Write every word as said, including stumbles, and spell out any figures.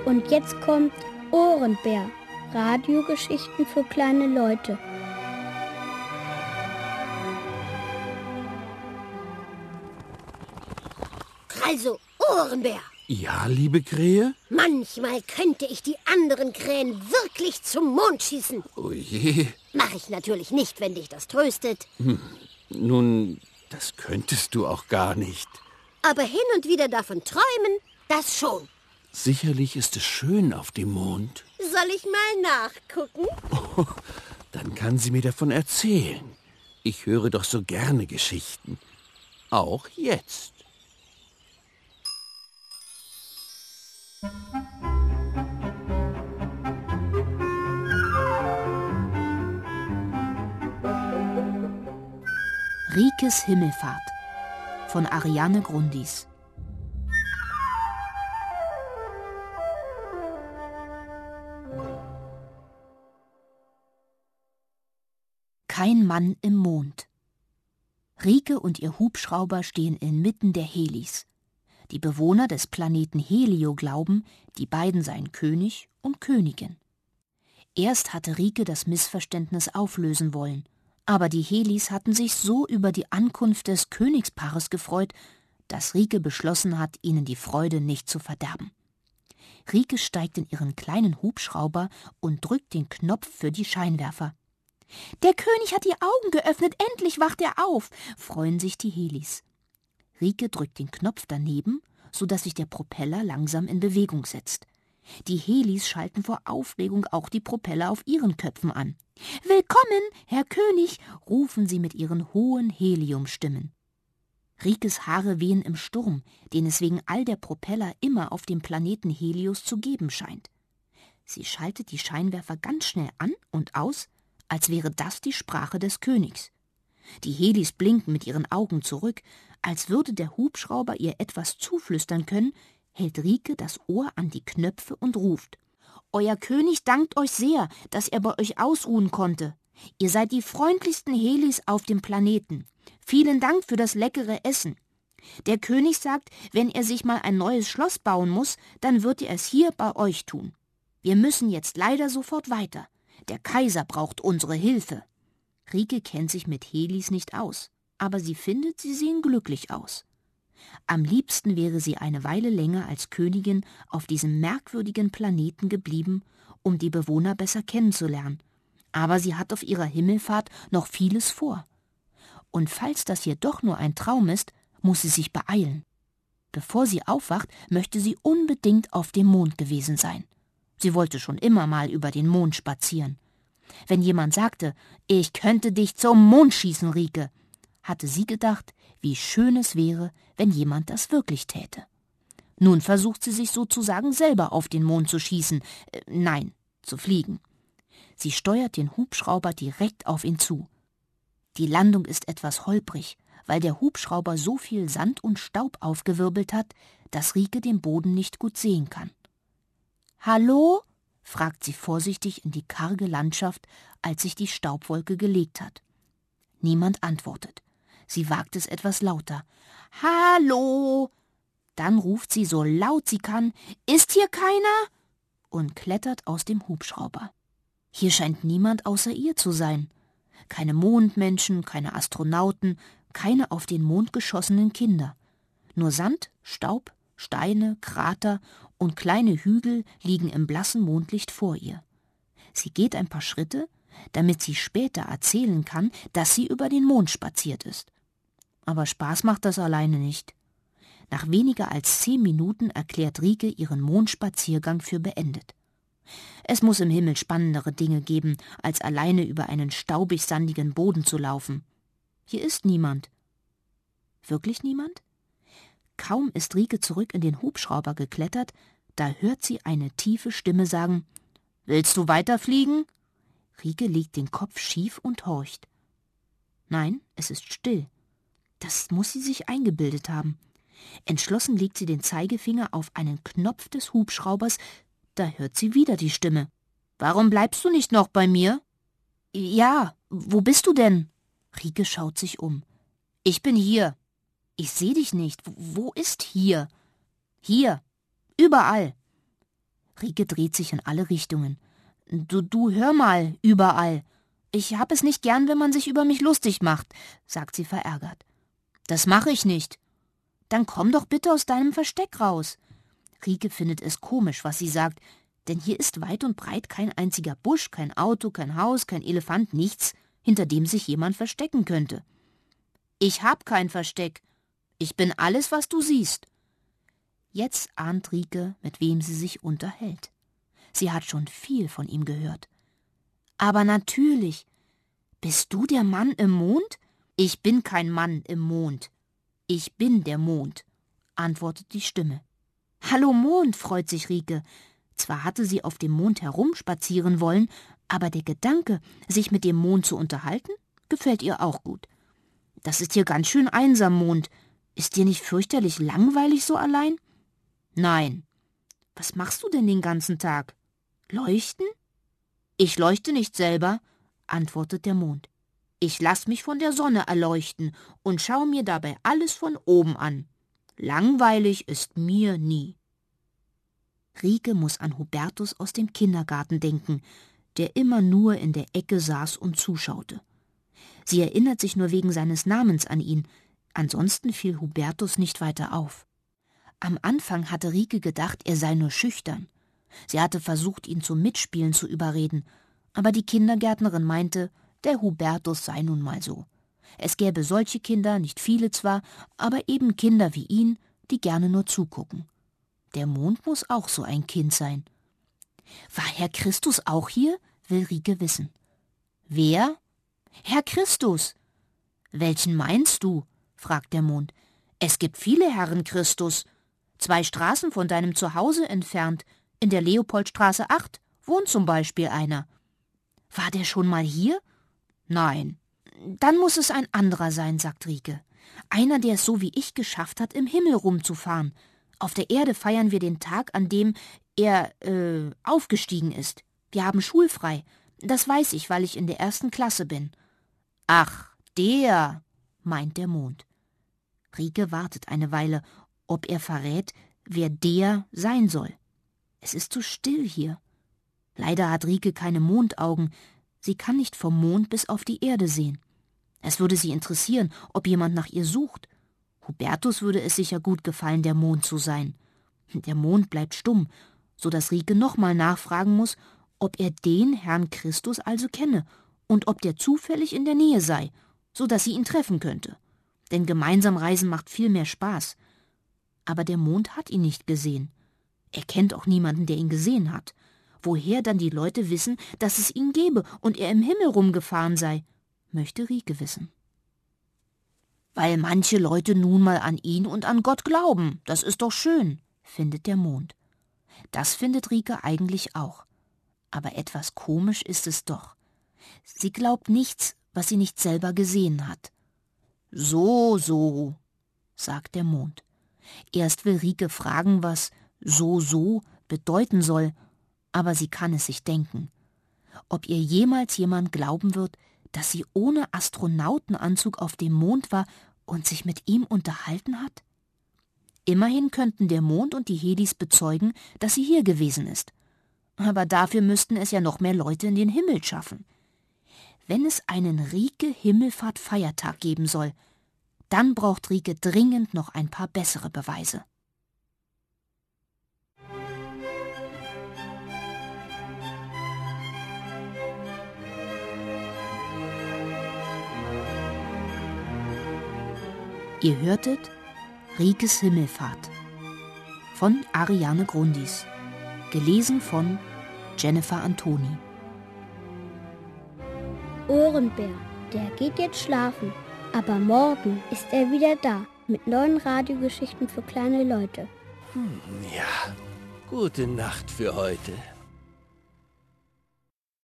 Und jetzt kommt Ohrenbär. Radiogeschichten für kleine Leute. Also, Ohrenbär. Ja, liebe Krähe? Manchmal könnte ich die anderen Krähen wirklich zum Mond schießen. Oh je. Mach ich natürlich nicht, wenn dich das tröstet. Hm. Nun, das könntest du auch gar nicht. Aber hin und wieder davon träumen, das schon. Sicherlich ist es schön auf dem Mond. Soll ich mal nachgucken? Oh, dann kann sie mir davon erzählen. Ich höre doch so gerne Geschichten. Auch jetzt. Rikes Himmelfahrt von Ariane Grundis. Kein Mann im Mond. Rike und ihr Hubschrauber stehen inmitten der Helis. Die Bewohner des Planeten Helio glauben, die beiden seien König und Königin. Erst hatte Rike das Missverständnis auflösen wollen, aber die Helis hatten sich so über die Ankunft des Königspaares gefreut, dass Rike beschlossen hat, ihnen die Freude nicht zu verderben. Rike steigt in ihren kleinen Hubschrauber und drückt den Knopf für die Scheinwerfer. »Der König hat die Augen geöffnet, endlich wacht er auf«, freuen sich die Helis. Rike drückt den Knopf daneben, sodass sich der Propeller langsam in Bewegung setzt. Die Helis schalten vor Aufregung auch die Propeller auf ihren Köpfen an. »Willkommen, Herr König«, rufen sie mit ihren hohen Heliumstimmen. Rikes Haare wehen im Sturm, den es wegen all der Propeller immer auf dem Planeten Helios zu geben scheint. Sie schaltet die Scheinwerfer ganz schnell an und aus, als wäre das die Sprache des Königs. Die Helis blinken mit ihren Augen zurück, als würde der Hubschrauber ihr etwas zuflüstern können, hält Rike das Ohr an die Knöpfe und ruft: »Euer König dankt euch sehr, dass er bei euch ausruhen konnte. Ihr seid die freundlichsten Helis auf dem Planeten. Vielen Dank für das leckere Essen. Der König sagt, wenn er sich mal ein neues Schloss bauen muss, dann wird er es hier bei euch tun. Wir müssen jetzt leider sofort weiter. Der Kaiser braucht unsere Hilfe.« Rike kennt sich mit Helis nicht aus, aber sie findet, sie sehen glücklich aus. Am liebsten wäre sie eine Weile länger als Königin auf diesem merkwürdigen Planeten geblieben, um die Bewohner besser kennenzulernen. Aber sie hat auf ihrer Himmelfahrt noch vieles vor. Und falls das hier doch nur ein Traum ist, muss sie sich beeilen. Bevor sie aufwacht, möchte sie unbedingt auf dem Mond gewesen sein. Sie wollte schon immer mal über den Mond spazieren. Wenn jemand sagte, »Ich könnte dich zum Mond schießen, Rike«, hatte sie gedacht, wie schön es wäre, wenn jemand das wirklich täte. Nun versucht sie sich sozusagen selber auf den Mond zu schießen, äh, nein, zu fliegen. Sie steuert den Hubschrauber direkt auf ihn zu. Die Landung ist etwas holprig, weil der Hubschrauber so viel Sand und Staub aufgewirbelt hat, dass Rike den Boden nicht gut sehen kann. »Hallo?« fragt sie vorsichtig in die karge Landschaft, als sich die Staubwolke gelegt hat. Niemand antwortet. Sie wagt es etwas lauter. »Hallo!« Dann ruft sie so laut sie kann, »Ist hier keiner?« und klettert aus dem Hubschrauber. Hier scheint niemand außer ihr zu sein. Keine Mondmenschen, keine Astronauten, keine auf den Mond geschossenen Kinder. Nur Sand, Staub, Steine, Krater und kleine Hügel liegen im blassen Mondlicht vor ihr. Sie geht ein paar Schritte, damit sie später erzählen kann, dass sie über den Mond spaziert ist. Aber Spaß macht das alleine nicht. Nach weniger als zehn Minuten erklärt Rike ihren Mondspaziergang für beendet. Es muss im Himmel spannendere Dinge geben, als alleine über einen staubig-sandigen Boden zu laufen. Hier ist niemand. Wirklich niemand? Kaum ist Rike zurück in den Hubschrauber geklettert, da hört sie eine tiefe Stimme sagen, »Willst du weiterfliegen?« Rike legt den Kopf schief und horcht. Nein, es ist still. Das muss sie sich eingebildet haben. Entschlossen legt sie den Zeigefinger auf einen Knopf des Hubschraubers, da hört sie wieder die Stimme. »Warum bleibst du nicht noch bei mir?« »Ja, wo bist du denn?« Rike schaut sich um. »Ich bin hier.« »Ich sehe dich nicht. Wo ist hier?« »Hier. Überall.« Rike dreht sich in alle Richtungen. Du, du, hör mal, überall. Ich hab es nicht gern, wenn man sich über mich lustig macht, sagt sie verärgert. Das mache ich nicht. Dann komm doch bitte aus deinem Versteck raus. Rike findet es komisch, was sie sagt, denn hier ist weit und breit kein einziger Busch, kein Auto, kein Haus, kein Elefant, nichts, hinter dem sich jemand verstecken könnte. Ich hab kein Versteck. Ich bin alles, was du siehst. Jetzt ahnt Rike, mit wem sie sich unterhält. Sie hat schon viel von ihm gehört. Aber natürlich. Bist du der Mann im Mond? Ich bin kein Mann im Mond. Ich bin der Mond, antwortet die Stimme. Hallo Mond, freut sich Rike. Zwar hatte sie auf dem Mond herumspazieren wollen, aber der Gedanke, sich mit dem Mond zu unterhalten, gefällt ihr auch gut. Das ist hier ganz schön einsam, Mond. Ist dir nicht fürchterlich langweilig so allein? Nein. Was machst du denn den ganzen Tag? Leuchten? Ich leuchte nicht selber, antwortet der Mond. Ich lass mich von der Sonne erleuchten und schau mir dabei alles von oben an. Langweilig ist mir nie. Rike muss an Hubertus aus dem Kindergarten denken, der immer nur in der Ecke saß und zuschaute. Sie erinnert sich nur wegen seines Namens an ihn, ansonsten fiel Hubertus nicht weiter auf. Am Anfang hatte Rike gedacht, er sei nur schüchtern. Sie hatte versucht, ihn zum Mitspielen zu überreden, aber die Kindergärtnerin meinte, der Hubertus sei nun mal so. Es gäbe solche Kinder, nicht viele zwar, aber eben Kinder wie ihn, die gerne nur zugucken. Der Mond muss auch so ein Kind sein. War Herr Christus auch hier? Will Rike wissen. Wer? Herr Christus. Welchen meinst du? Fragt der Mond. Es gibt viele Herren Christus. Zwei Straßen von deinem Zuhause entfernt, in der Leopoldstraße acht, wohnt zum Beispiel einer. War der schon mal hier? Nein. Dann muss es ein anderer sein, sagt Rike. Einer, der es so wie ich geschafft hat, im Himmel rumzufahren. Auf der Erde feiern wir den Tag, an dem er, äh, aufgestiegen ist. Wir haben schulfrei. Das weiß ich, weil ich in der ersten Klasse bin. Ach, der, meint der Mond. Rike wartet eine Weile, ob er verrät, wer der sein soll. Es ist so still hier. Leider hat Rike keine Mondaugen. Sie kann nicht vom Mond bis auf die Erde sehen. Es würde sie interessieren, ob jemand nach ihr sucht. Hubertus würde es sicher gut gefallen, der Mond zu sein. Der Mond bleibt stumm, so dass Rike nochmal nachfragen muss, ob er den Herrn Christus also kenne und ob der zufällig in der Nähe sei, so dass sie ihn treffen könnte. Denn gemeinsam reisen macht viel mehr Spaß. Aber der Mond hat ihn nicht gesehen. Er kennt auch niemanden, der ihn gesehen hat. Woher dann die Leute wissen, dass es ihn gebe und er im Himmel rumgefahren sei, möchte Rike wissen. Weil manche Leute nun mal an ihn und an Gott glauben, das ist doch schön, findet der Mond. Das findet Rike eigentlich auch. Aber etwas komisch ist es doch. Sie glaubt nichts, was sie nicht selber gesehen hat. So, so, sagt der Mond. Erst will Rike fragen, was so, so bedeuten soll, aber sie kann es sich denken. Ob ihr jemals jemand glauben wird, dass sie ohne Astronautenanzug auf dem Mond war und sich mit ihm unterhalten hat? Immerhin könnten der Mond und die Helis bezeugen, dass sie hier gewesen ist. Aber dafür müssten es ja noch mehr Leute in den Himmel schaffen. Wenn es einen Rike-Himmelfahrt-Feiertag geben soll, dann braucht Rike dringend noch ein paar bessere Beweise. Ihr hörtet Rikes Himmelfahrt von Ariane Grundis, gelesen von Jennifer Antoni. Ohrenbär, der geht jetzt schlafen, aber morgen ist er wieder da mit neuen Radiogeschichten für kleine Leute. Hm, ja, gute Nacht für heute.